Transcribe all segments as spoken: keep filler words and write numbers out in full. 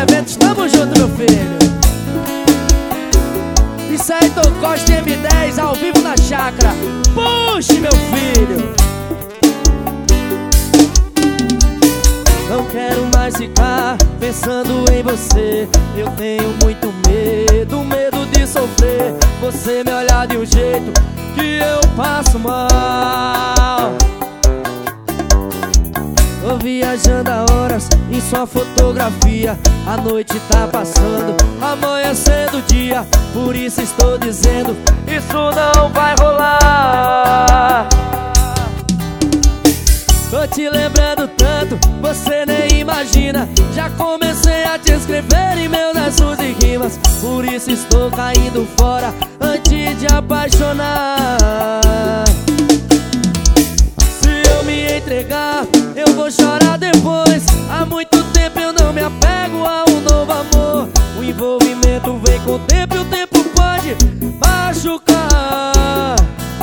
Eventos, tamo junto, meu filho. Isso aí, Tom Costa M dez, ao vivo na chácara. Puxe, meu filho. Não quero mais ficar pensando em você. Eu tenho muito medo, medo de sofrer. Você me olhar de um jeito que eu passo mal. Tô viajando há horas em sua fotografia. A noite tá passando, amanhecendo o dia. Por isso estou dizendo, isso não vai rolar. Tô te lembrando tanto, você nem imagina. Já comecei a te escrever em meus versos e rimas. Por isso estou caindo fora antes de apaixonar. Se eu me entregar, eu vou chorar depois. Há muito tempo eu não me apego a um novo amor. O envolvimento vem com o tempo e o tempo pode machucar.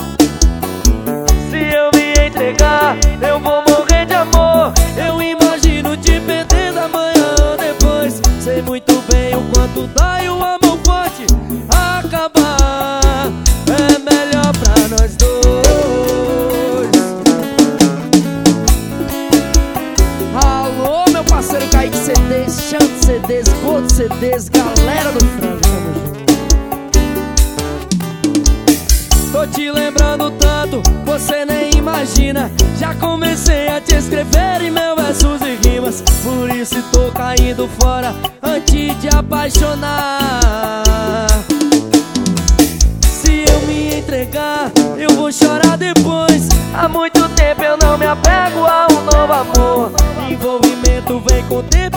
Se eu me entregar, eu vou morrer de amor. Eu imagino te perder amanhã ou depois. Sei muito bem o quanto dói o amor pode acabar. É melhor pra nós dois. Alô, meu parceiro Kaique C Ds, Chante C Ds, Gold C Ds, galera do Frango, tamo junto. Tô te lembrando tanto, você nem imagina. Já comecei a te escrever em meus versos e rimas. Por isso tô caindo fora antes de apaixonar. Se eu me entregar, eu vou chorar depois. Há muito tempo eu não me apego a um novo amor. Envolvimento vem com o tempo